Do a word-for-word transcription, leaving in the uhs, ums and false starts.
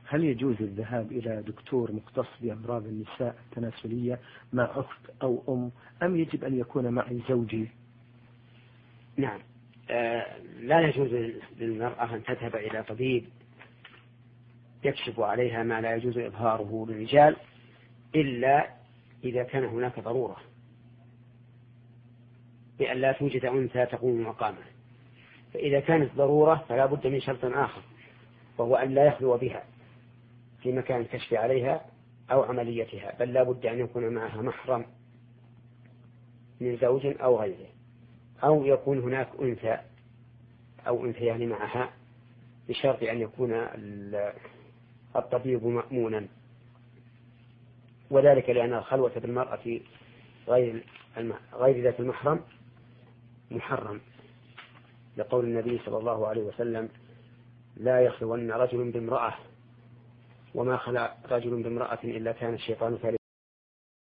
هل يجوز الذهاب إلى دكتور مختص بأمراض النساء التناسلية مع أخت أو أم، أم يجب أن يكون معي زوجي؟ نعم، آه لا يجوز للمرأة أن تذهب إلى طبيب يكشف عليها ما لا يجوز إظهاره للرجال إلا إذا كان هناك ضرورة بأن لا توجد أنثى تقوم مقامه. فإذا كانت ضرورة فلا بد من شرط آخر، وهو أن لا يخلو بها في مكان الكشف عليها أو عمليتها، بل لا بد أن يكون معها محرم من زوج أو غيره، أو يكون هناك أنثى أو أنثيان معها، بشرط أن يكون الطبيب مأمونا، وذلك لأن الخلوة بالمرأة غير غير ذات المحرم محرم، لقول النبي صلى الله عليه وسلم: لا يخلون رجل بامرأة وما خلى رجل بامرأة إلا كان الشيطان ثالث